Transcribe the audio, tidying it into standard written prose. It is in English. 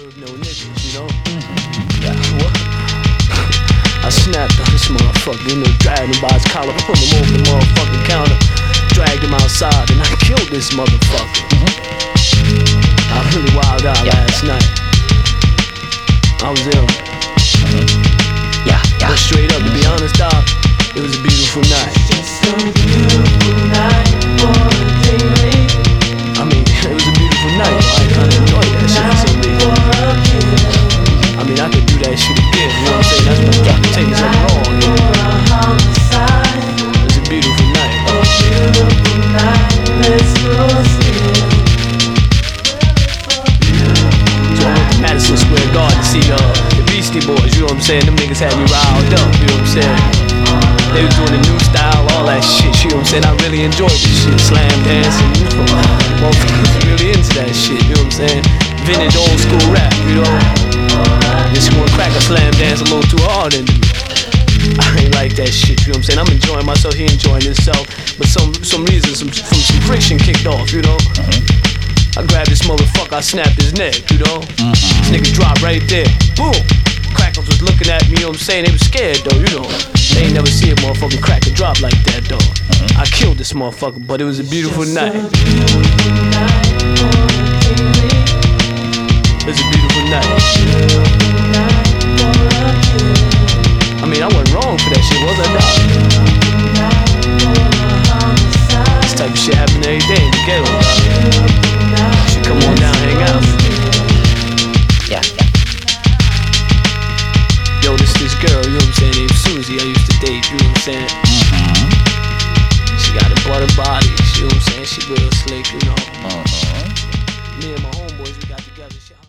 serve no niggas, you know? Yeah, what? I snapped on this motherfucker, dragged him by his collar, put him over the motherfucking counter, dragged him outside, and I killed this motherfucker. I really wilded out last night. I was ill. But straight up, to be honest, dog, it was a beautiful night. Just a beautiful night for a day. I mean, it was a beautiful night, so I kinda enjoyed that shit for some reason. I mean, I could do that shit again, you know what I'm saying? That's what I'm taking something wrong, you know? It was a beautiful night. So I went to Madison Square Garden to see the Beastie Boys, you know what I'm saying? Them niggas had me riled up, you know what I'm saying? They was doing the new style, all that shit, you know what I'm saying? I really enjoyed this shit, slam dancing, you know? Motherfuckers really into that shit, you know what I'm saying? Vintage old school rap, you know? Just wanna crack a slam dance a little too hard into me. I ain't like that shit, you know what I'm saying? I'm enjoying myself, he enjoying himself. But some reason, some friction kicked off, you know? I grabbed this motherfucker, I snapped his neck, you know? This nigga dropped right there, boom! Crackers was looking at me, you know what I'm saying? They was scared though, you know? They ain't never see a motherfucking cracker drop like that though. I killed this motherfucker, but it was a beautiful night.